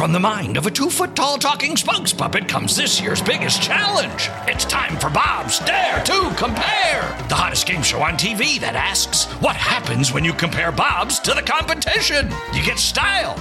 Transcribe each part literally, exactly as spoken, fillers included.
From the mind of a two-foot-tall talking spokes puppet comes this year's biggest challenge. It's time for Bob's Dare to Compare, the hottest game show on T V that asks, what happens when you compare Bobs to the competition? You get style.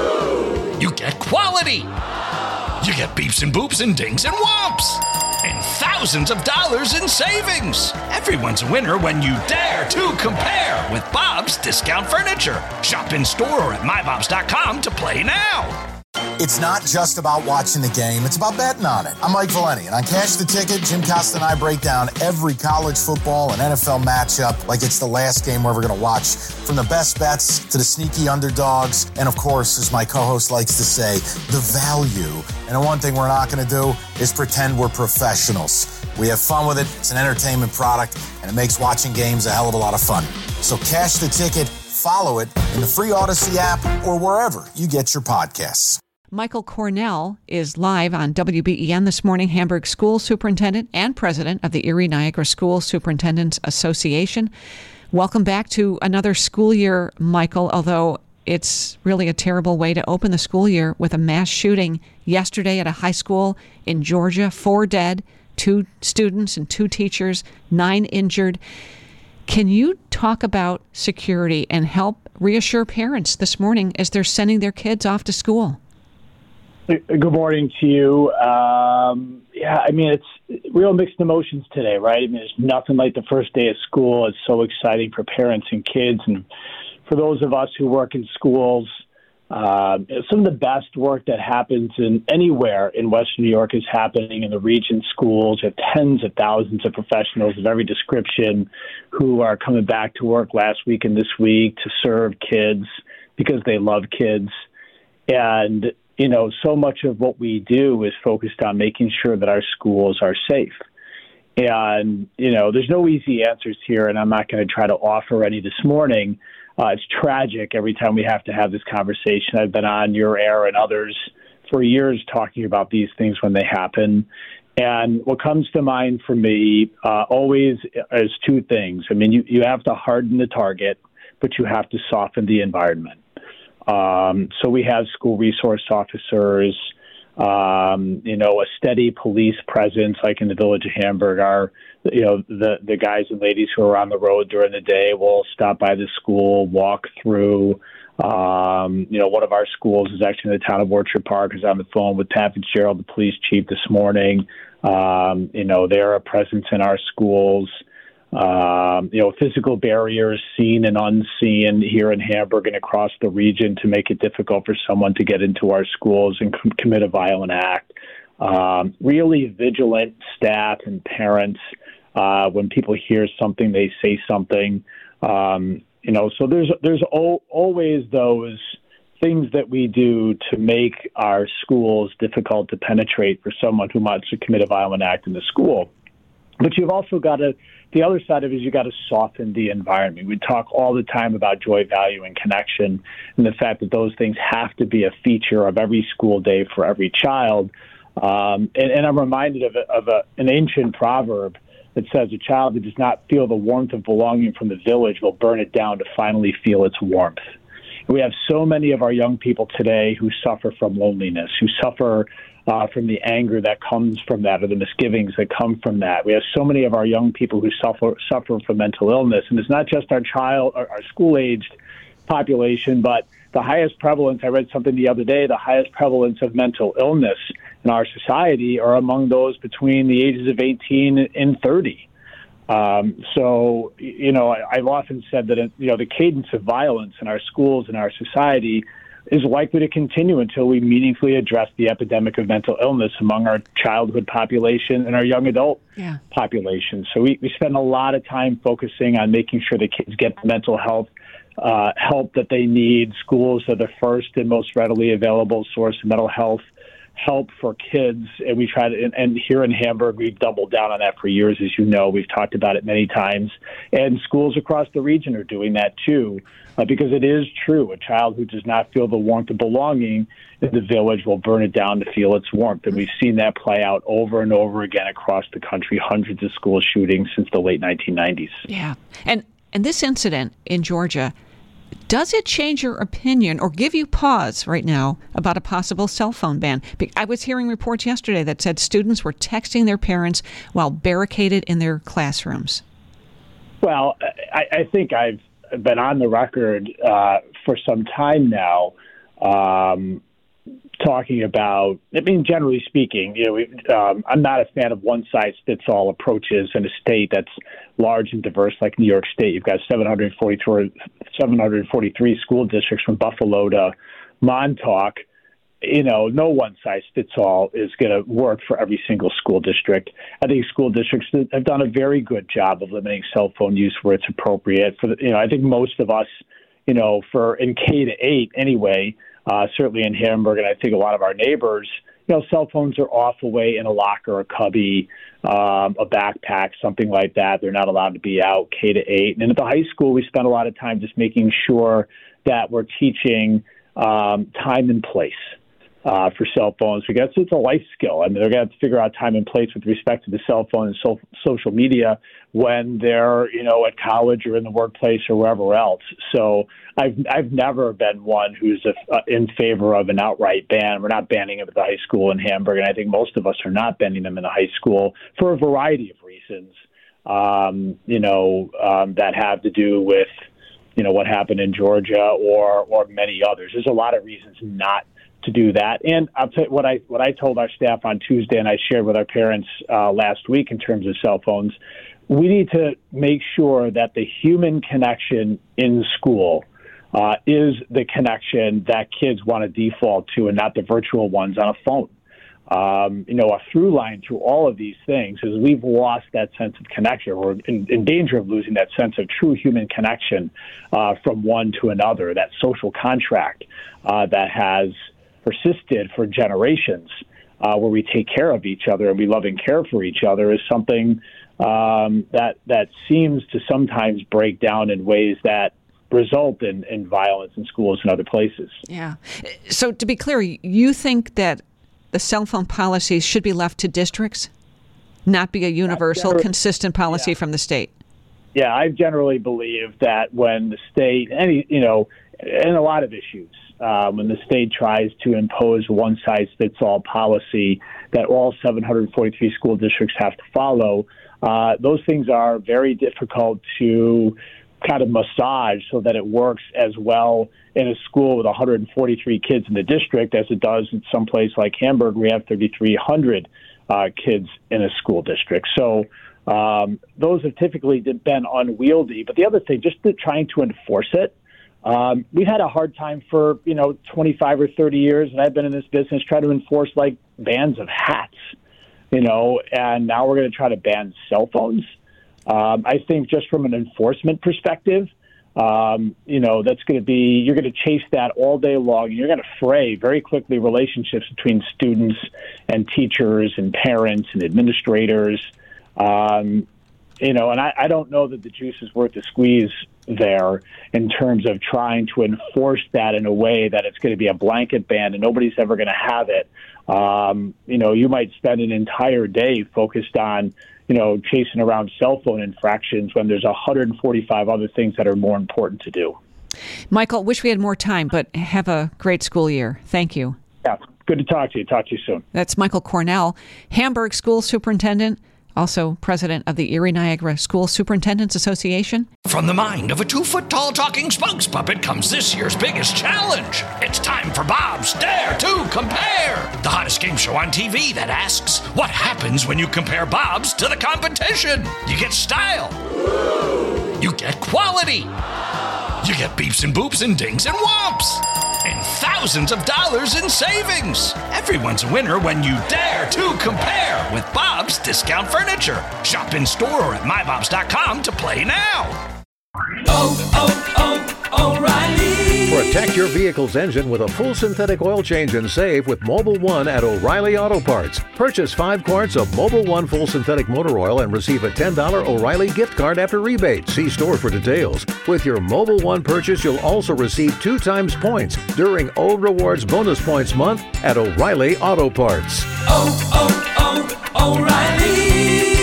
You get quality. You get beeps and boops and dings and whomps. And thousands of dollars in savings. Everyone's a winner when you dare to compare with Bob's Discount Furniture. Shop in store or at my bobs dot com to play now. It's not just about watching the game, it's about betting on it. I'm Mike Valeni, and on Cash the Ticket, Jim Costa and I break down every college football and N F L matchup like it's the last game we're ever going to watch. From the best bets to the sneaky underdogs, and of course, as my co-host likes to say, the value. And the one thing we're not going to do is pretend we're professionals. We have fun with it, it's an entertainment product, and it makes watching games a hell of a lot of fun. So Cash the Ticket, follow it in the free Odyssey app or wherever you get your podcasts. Michael Cornell is live on W B E N this morning, Hamburg School Superintendent and President of the Erie Niagara School Superintendents Association. Welcome back to another school year, Michael, although it's really a terrible way to open the school year with a mass shooting yesterday at a high school in Georgia. Four dead, two students and two teachers, nine injured. Can you talk about security and help reassure parents this morning as they're sending their kids off to school? Good morning to you. Um, yeah, I mean, it's real mixed emotions today, right? I mean, there's nothing like the first day of school. It's so exciting for parents and kids. And for those of us who work in schools, uh, some of the best work that happens in anywhere in Western New York is happening in the region schools. You have tens of thousands of professionals of every description who are coming back to work last week and this week to serve kids because they love kids. And you know, so much of what we do is focused on making sure that our schools are safe. And, you know, there's no easy answers here, and I'm not going to try to offer any this morning. Uh, it's tragic every time we have to have this conversation. I've been on your air and others for years talking about these things when they happen. And what comes to mind for me uh, always is two things. I mean, you, you have to harden the target, but you have to soften the environment. Um, so we have school resource officers, um, you know, a steady police presence, like in the village of Hamburg. Our, you know, the, the guys and ladies who are on the road during the day will stop by the school, walk through. Um, you know, one of our schools is actually in the town of Orchard Park. I was on the phone with Pat Fitzgerald, the police chief, this morning. Um, you know, they're a presence in our schools. Um, you know, physical barriers seen and unseen here in Hamburg and across the region to make it difficult for someone to get into our schools and com- commit a violent act. Um, really vigilant staff and parents. Uh, when people hear something, they say something. Um, you know, so there's there's o- always those things that we do to make our schools difficult to penetrate for someone who wants to commit a violent act in the school. But you've also got to, the other side of it is you got to soften the environment. We talk all the time about joy, value, and connection, and the fact that those things have to be a feature of every school day for every child. Um, and, and I'm reminded of, a, of a, an ancient proverb that says a child who does not feel the warmth of belonging from the village will burn it down to finally feel its warmth. And we have so many of our young people today who suffer from loneliness, who suffer Uh, from the anger that comes from that or the misgivings that come from that. We have so many of our young people who suffer suffer from mental illness. And it's not just our child, our, our school-aged population, but the highest prevalence, I read something the other day, the highest prevalence of mental illness in our society are among those between the ages of eighteen and thirty. Um, so, you know, I, I've often said that, you know, the cadence of violence in our schools and our society is likely to continue until we meaningfully address the epidemic of mental illness among our childhood population and our young adult yeah. population. So we, we spend a lot of time focusing on making sure the kids get the mental health uh, help that they need. Schools are the first and most readily available source of mental health help for kids, and we try to, and, and here in Hamburg, we've doubled down on that for years, as you know. We've talked about it many times, and schools across the region are doing that too, uh, because it is true. A child who does not feel the warmth of belonging in the village will burn it down to feel its warmth, and we've seen that play out over and over again across the country, hundreds of school shootings since the late nineteen nineties. Yeah, and and this incident in Georgia, Does it change your opinion or give you pause right now about a possible cell phone ban? I was hearing reports yesterday that said students were texting their parents while barricaded in their classrooms. Well, I, I think I've been on the record uh, for some time now um, talking about, I mean, generally speaking, you know, we, um, I'm not a fan of one-size-fits-all approaches in a state that's large and diverse like New York State. You've got seven hundred forty-three school districts from Buffalo to Montauk. You know, no one-size-fits-all is going to work for every single school district. I think school districts have done a very good job of limiting cell phone use where it's appropriate. For the, you know, I think most of us, you know, for in K to eight anyway, uh, certainly in Hamburg, and I think a lot of our neighbors, you know, cell phones are off away in a locker, a cubby, um, a backpack, something like that. They're not allowed to be out K to eight. And at the high school, we spend a lot of time just making sure that we're teaching um, time and place. Uh, for cell phones, because it's a life skill. I mean, they're going to have to figure out time and place with respect to the cell phone and so, social media when they're, you know, at college or in the workplace or wherever else. So I've I've never been one who's a, uh, in favor of an outright ban. We're not banning them at the high school in Hamburg, and I think most of us are not banning them in the high school for a variety of reasons, um, you know, um, that have to do with, you know, what happened in Georgia or or many others. There's a lot of reasons not to do that. And I'll tell you what I what I told our staff on Tuesday, and I shared with our parents uh, last week in terms of cell phones. We need to make sure that the human connection in school uh, is the connection that kids want to default to, and not the virtual ones on a phone. Um, you know, a through line through all of these things is we've lost that sense of connection. We're in, in danger of losing that sense of true human connection uh, from one to another, that social contract uh, that has persisted for generations, uh, where we take care of each other and we love and care for each other, is something um, that that seems to sometimes break down in ways that result in, in violence in schools and other places. Yeah. So to be clear, you think that the cell phone policies should be left to districts, not be a universal, consistent policy yeah. from the state? Yeah, I generally believe that when the state, any you know, in a lot of issues, Uh, when the state tries to impose one-size-fits-all policy that all seven hundred forty-three school districts have to follow, uh, those things are very difficult to kind of massage so that it works as well in a school with one hundred forty-three kids in the district as it does in some place like Hamburg. We have thirty-three hundred uh, kids in a school district. So um, those have typically been unwieldy. But the other thing, just to trying to enforce it, Um, we've had a hard time for, you know, twenty-five or thirty years, and I've been in this business, try to enforce, like, bans of hats, you know, and now we're going to try to ban cell phones. Um, I think just from an enforcement perspective, um, you know, that's going to be, you're going to chase that all day long, and you're going to fray very quickly relationships between students and teachers and parents and administrators. Um, you know, and I, I don't know that the juice is worth the squeeze there in terms of trying to enforce that in a way that it's going to be a blanket ban and nobody's ever going to have it. Um, you know, you might spend an entire day focused on, you know, chasing around cell phone infractions when there's one hundred forty-five other things that are more important to do. Michael, wish we had more time, but have a great school year. Thank you. Yeah, good to talk to you. Talk to you soon. That's Michael Cornell, Hamburg School Superintendent, also president of the Erie Niagara School Superintendents Association. From the mind of a two-foot-tall talking spokes puppet comes this year's biggest challenge. It's time for Bob's Dare to Compare, the hottest game show on T V that asks, what happens when you compare Bobs to the competition? You get style. You get quality. You get beeps and boops and dings and whomps. And thousands of dollars in savings. Everyone's a winner when you dare to compare with Bob's Discount Furniture. Shop in store or at my bobs dot com to play now. Oh, oh, oh, O'Reilly. Protect your vehicle's engine with a full synthetic oil change and save with Mobil one at O'Reilly Auto Parts. Purchase five quarts of Mobil one full synthetic motor oil and receive a ten dollars O'Reilly gift card after rebate. See store for details. With your Mobil one purchase, you'll also receive two times points during O Rewards Bonus Points Month at O'Reilly Auto Parts. Oh, oh,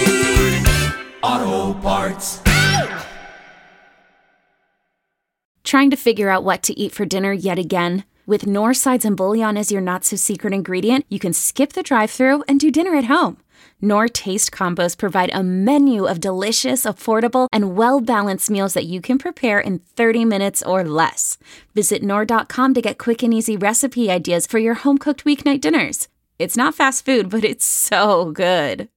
oh, O'Reilly Auto Parts. Trying to figure out what to eat for dinner yet again? With Knorr sides and bouillon as your not-so-secret ingredient, you can skip the drive-thru and do dinner at home. Knorr Taste Combos provide a menu of delicious, affordable, and well-balanced meals that you can prepare in thirty minutes or less. Visit Knorr dot com to get quick and easy recipe ideas for your home-cooked weeknight dinners. It's not fast food, but it's so good.